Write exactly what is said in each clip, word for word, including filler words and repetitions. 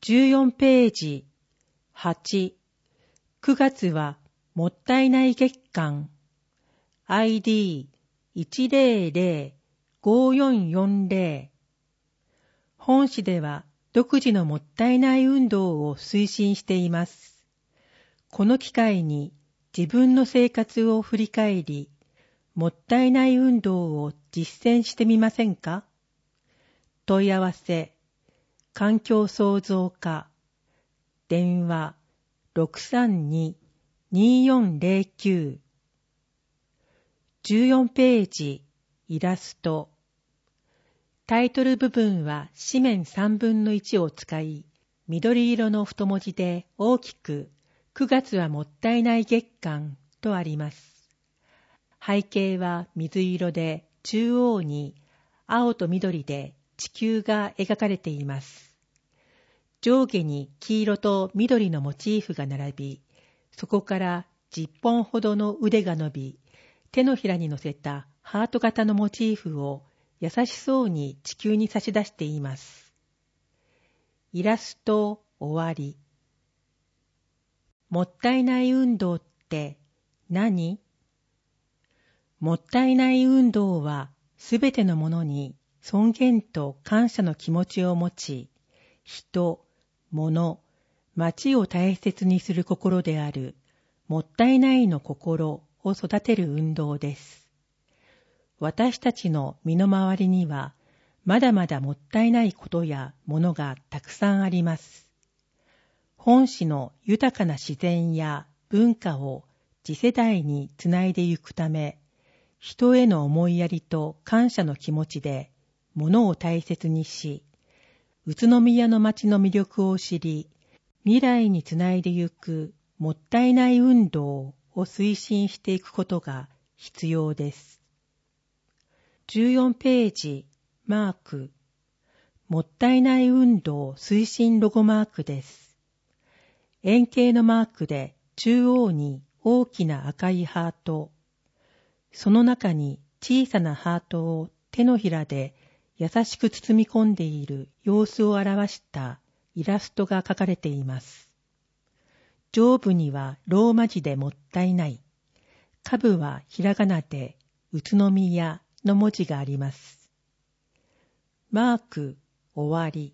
じゅうよんページはち、くがつはもったいない月間 アイディーいちゼロゼロごよんよんゼロ。 本誌では独自のもったいない運動を推進しています。この機会に自分の生活を振り返り、もったいない運動を実践してみませんか？問い合わせ、環境創造課、電話 ろくさんに にーよんゼロきゅう。じゅうよんページ、イラスト。タイトル部分は紙面さんぶんのいちを使い、緑色の太文字で大きくくがつはもったいない月間とあります。背景は水色で中央に青と緑で地球が描かれています。上下に黄色と緑のモチーフが並び、そこからじゅっぽんほどの腕が伸び、手のひらに乗せたハート型のモチーフを優しそうに地球に差し出しています。イラスト終わり。もったいない運動って何？もったいない運動はすべてのものに尊厳と感謝の気持ちを持ち、人、物、町を大切にする心であるもったいないの心を育てる運動です。私たちの身の回りにはまだまだもったいないことやものがたくさんあります。本誌の豊かな自然や文化を次世代につないでゆくため、人への思いやりと感謝の気持ちで物を大切にし、宇都宮の街の魅力を知り、未来につないでゆくもったいない運動を推進していくことが必要です。じゅうよんページ、マーク。もったいない運動推進ロゴマークです。円形のマークで中央に大きな赤いハート、その中に小さなハートを手のひらで優しく包み込んでいる様子を表したイラストが描かれています。上部にはローマ字でもったいない、下部はひらがなで宇都宮の文字があります。マーク終わり。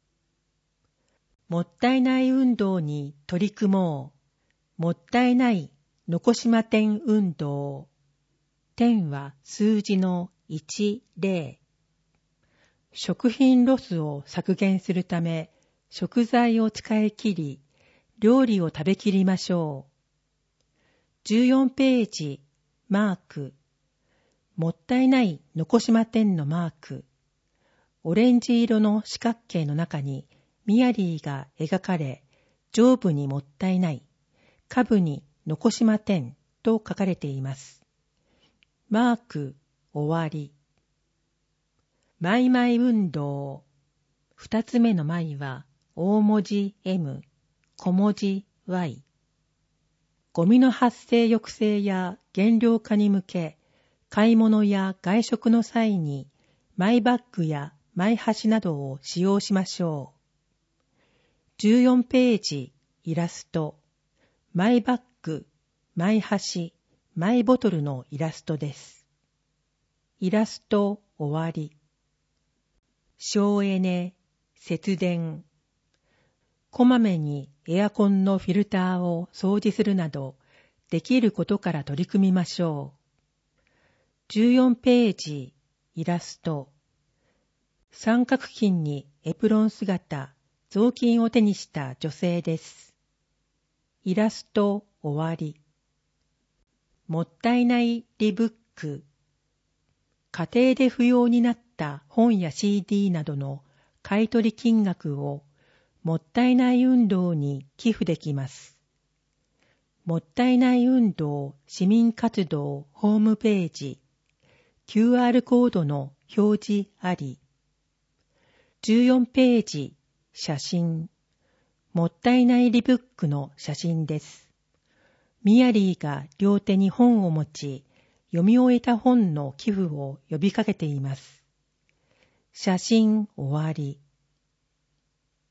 もったいない運動に取り組もう。もったいないのこしま点運動。点は数字のいち、ゼロ。食品ロスを削減するため、食材を使い切り、料理を食べきりましょう。じゅうよんページ、マーク。もったいないのこしま点のマーク。オレンジ色の四角形の中にミヤリーが描かれ、上部にもったいない、下部にのこしま点と書かれています。マーク終わり。マイマイ運動。二つ目のマイは大文字 M、小文字 Y。ゴミの発生抑制や減量化に向け、買い物や外食の際にマイバッグやマイ箸などを使用しましょう。じゅうよんページ、イラスト。マイバッグ、マイ箸、マイボトルのイラストです。イラスト終わり。省エネ、節電。こまめにエアコンのフィルターを掃除するなど、できることから取り組みましょう。じゅうよんページ、イラスト。三角巾にエプロン姿、雑巾を手にした女性です。イラスト終わり。もったいないリブック。家庭で不要になった本や シーディー などの買い取り金額をもったいない運動に寄付できます。もったいない運動市民活動ホームページ、キューアール コードの表示あり。じゅうよんページ、写真。もったいないリブックの写真です。ミヤリーが両手に本を持ち、読み終えた本の寄付を呼びかけています。写真終わり。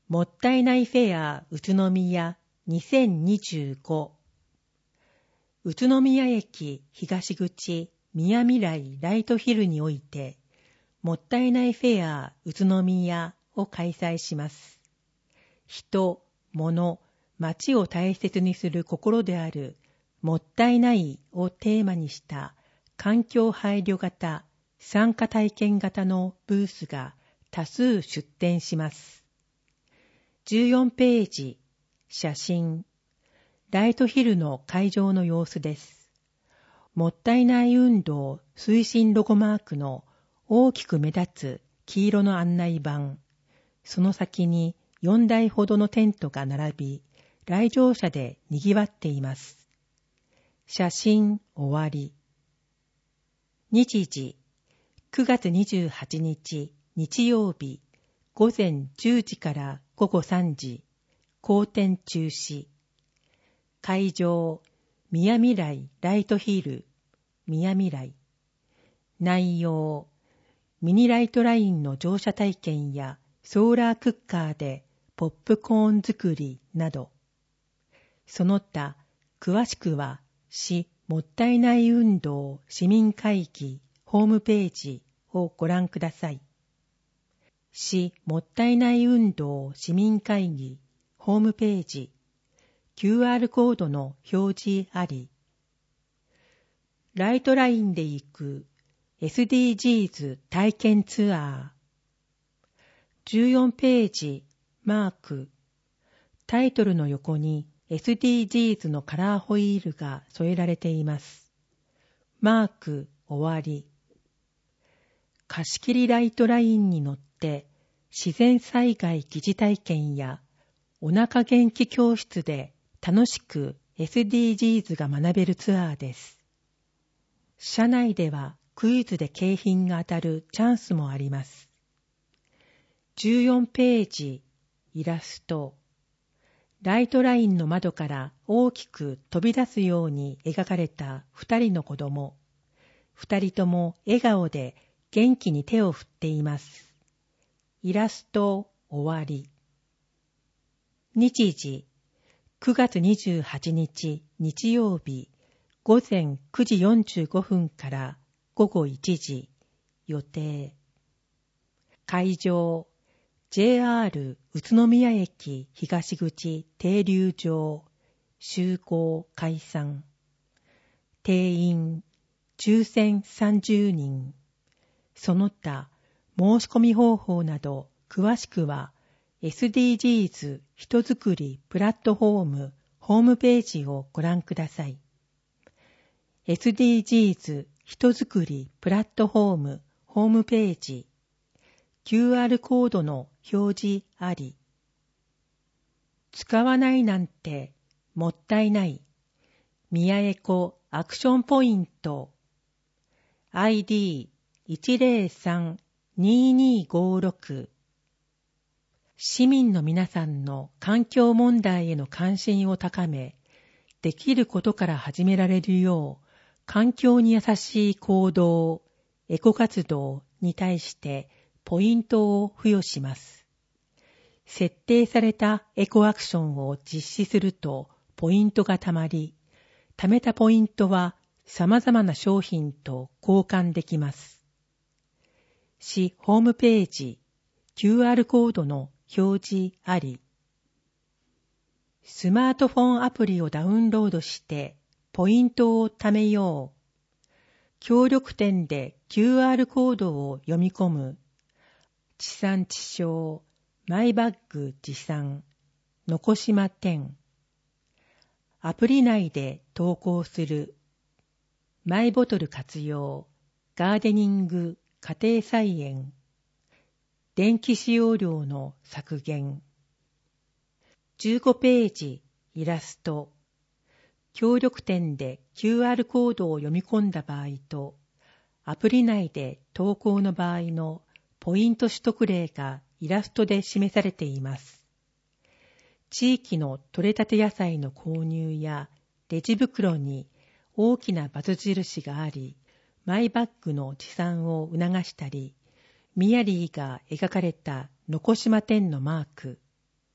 もったいないフェア宇都宮にせんにじゅうご。宇都宮駅東口宮未来ライトヒルにおいて、もったいないフェア宇都宮を開催します。人、物、街を大切にする心であるもったいないをテーマにした環境配慮型、参加体験型のブースが多数出展します。じゅうよんページ、写真。ライトヒルの会場の様子です。もったいない運動推進ロゴマークの大きく目立つ黄色の案内板。その先によんだいほどのテントが並び、来場者で賑わっています。写真終わり。日時、くがつにじゅうはちにち日曜日、午前じゅうじから午後さんじ、公展中止。会場、宮未来ライトヒル、宮未来。内容、ミニライトラインの乗車体験やソーラークッカーでポップコーン作りなど。その他、詳しくは市もったいない運動市民会議ホームページをご覧ください。市もったいない運動市民会議ホームページ、キューアール コードの表示あり。ライトラインで行く エスディージーズ 体験ツアー。じゅうよんページ、マーク。タイトルの横に エスディージーズ のカラーホイールが添えられています。マーク終わり。貸し切りライトラインに乗って自然災害疑似体験やお腹元気教室で楽しく エスディージーズ が学べるツアーです。車内ではクイズで景品が当たるチャンスもあります。じゅうよんページ、イラスト。ライトラインの窓から大きく飛び出すように描かれた二人の子供。二人とも笑顔で元気に手を振っています。イラスト終わり。日時、くがつにじゅうはちにち日曜日、午前くじよんじゅうごふんから午後いちじ、予定。会場、ジェイアール 宇都宮駅東口停留場、集合解散。定員、抽選さんじゅうにん。その他、申し込み方法など詳しくは エスディージーズ 人づくりプラットフォームホームページをご覧ください。エスディージーズ 人づくりプラットフォームホームページ、キューアール コードの表示あり。使わないなんてもったいない。宮エコアクションポイント アイディーいちゼロさん にーにーごろく。市民の皆さんの環境問題への関心を高め、できることから始められるよう、環境に優しい行動、エコ活動に対してポイントを付与します。設定されたエコアクションを実施するとポイントがたまり、貯めたポイントは様々な商品と交換できます。市ホームページ、キューアール コードの表示あり。スマートフォンアプリをダウンロードしてポイントを貯めよう。協力店で キューアール コードを読み込む。地産地消、マイバッグ持参、のこしま店。アプリ内で投稿する。マイボトル活用、ガーデニング、家庭菜園。電気使用量の削減。じゅうごページ、イラスト。協力店で キューアール コードを読み込んだ場合と、アプリ内で投稿の場合のポイント取得例がイラストで示されています。地域の取れたて野菜の購入やレジ袋に大きなバツ印があり、マイバッグの持参を促したり、ミヤリーが描かれたのこしま店のマーク、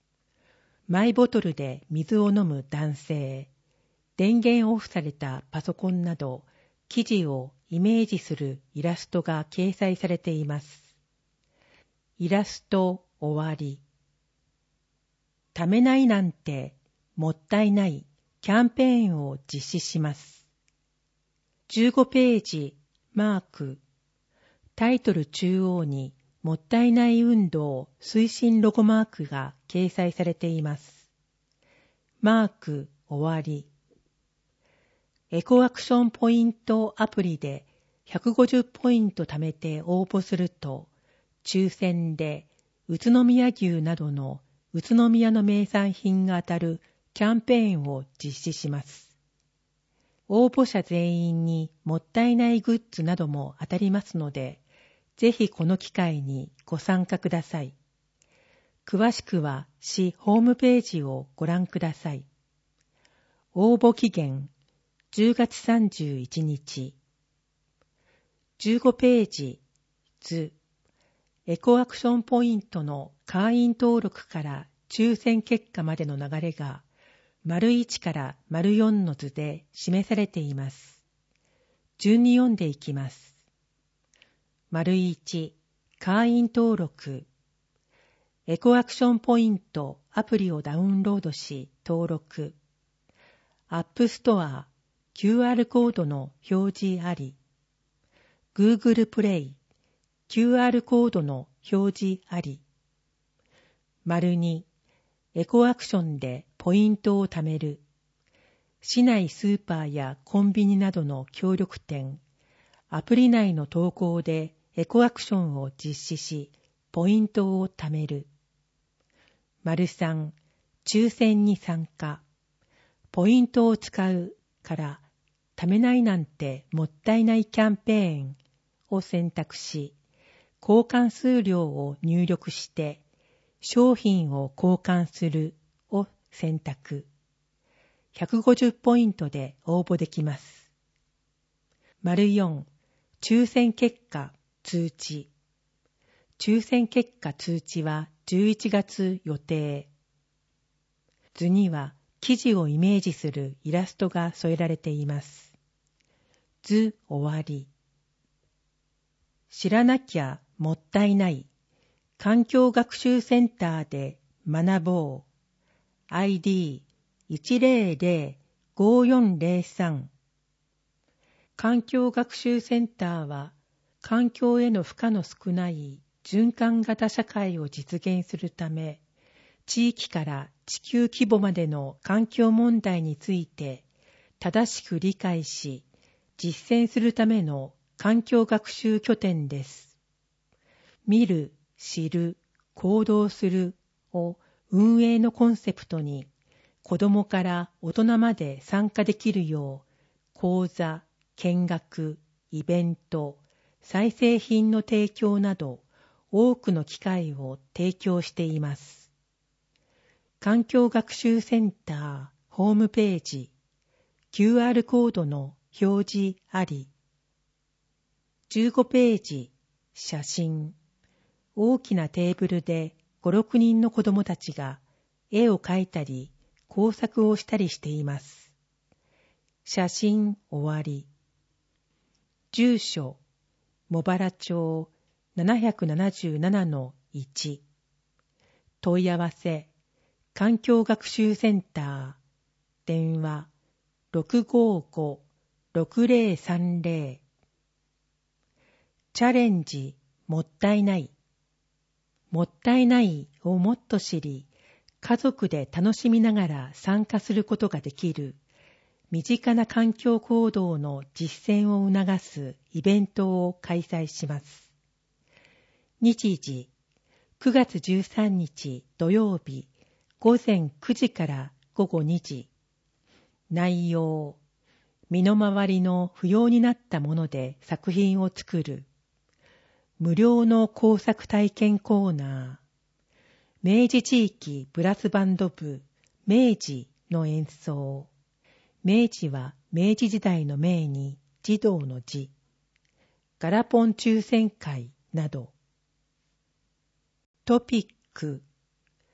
マイボトルで水を飲む男性、電源オフされたパソコンなど、記事をイメージするイラストが掲載されています。イラスト終わり。ためないなんてもったいないキャンペーンを実施します。じゅうごページマーク。タイトル中央にもったいない運動推進ロゴマークが掲載されています。マーク終わり。エコアクションポイントアプリでひゃくごじゅうポイント貯めて応募すると、抽選で宇都宮牛などの宇都宮の名産品が当たるキャンペーンを実施します。応募者全員にもったいないグッズなども当たりますので、ぜひこの機会にご参加ください。詳しくは市ホームページをご覧ください。応募期限じゅうがつさんじゅういちにち。じゅうごページ図。エコアクションポイントの会員登録から抽選結果までの流れが丸いちから丸よんの図で示されています。順に読んでいきます。丸いち、会員登録。エコアクションポイントアプリをダウンロードし登録。アップストア、キューアール コードの表示あり。Google プレイ、キューアール コードの表示あり。丸に、エコアクションでポイントを貯める。市内スーパーやコンビニなどの協力店、アプリ内の投稿でエコアクションを実施し、ポイントを貯める。丸さん、抽選に参加。ポイントを使うから貯めないなんてもったいないキャンペーンを選択し、交換数量を入力して商品を交換するを選択。ひゃくごじゅうポイントで応募できます。丸よん、抽選結果通知。抽選結果通知はじゅういちがつ予定。図には記事をイメージするイラストが添えられています。図終わり。知らなきゃもったいない環境学習センターで学ぼう アイディーいちゼロゼロごよんゼロさん。 環境学習センターは環境への負荷の少ない循環型社会を実現するため、地域から地球規模までの環境問題について正しく理解し、実践するための環境学習拠点です。見る、知る、行動するを運営のコンセプトに、子どもから大人まで参加できるよう、講座、見学、イベント、再生品の提供など、多くの機会を提供しています。環境学習センターホームページ、キューアール コードの表示あり。じゅうごページ、写真。大きなテーブルでご、ろくにんの子どもたちが絵を描いたり工作をしたりしています。写真終わり。住所、茂原町 なななななのいち。問い合わせ、環境学習センター。電話、ろくごごろくゼロさんゼロ。チャレンジ、もったいない。もったいないをもっと知り、家族で楽しみながら参加することができる、身近な環境行動の実践を促すイベントを開催します。日時、くがつじゅうさんにち土曜日、ごぜんくじからごごにじ。内容、身の回りの不要になったもので作品を作る。無料の工作体験コーナー。明治地域ブラスバンド部明治の演奏。明治は明治時代の明に児童の字。ガラポン抽選会など。トピック。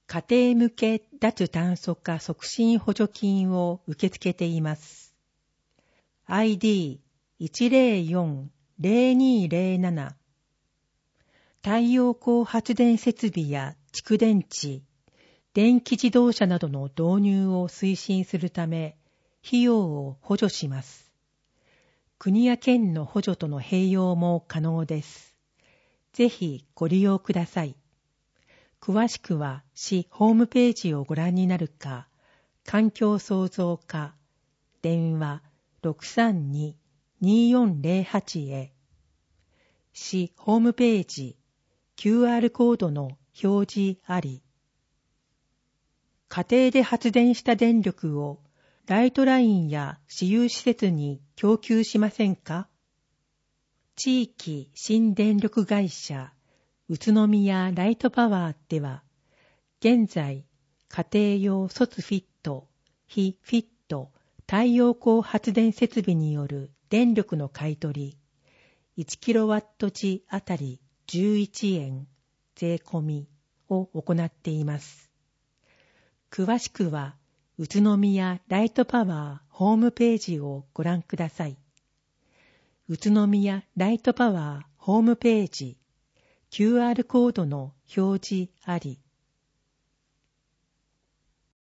家庭向け脱炭素化促進補助金を受け付けています。アイディーいちゼロよんゼロにゼロなな 太陽光発電設備や蓄電池、電気自動車などの導入を推進するため、費用を補助します。国や県の補助との併用も可能です。ぜひご利用ください。詳しくは市ホームページをご覧になるか、環境創造課、電話 ろくさんに にーよんゼロはち へ。市ホームページ、キューアール コードの表示あり。家庭で発電した電力をライトラインや私有施設に供給しませんか？地域新電力会社宇都宮ライトパワーでは、現在家庭用卒フィット、非フィット太陽光発電設備による電力の買い取り、いちキロワット時あたりじゅういちえん税込みを行っています。詳しくは宇都宮ライトパワーホームページをご覧ください。宇都宮ライトパワーホームページ、キューアール コードの表示あり。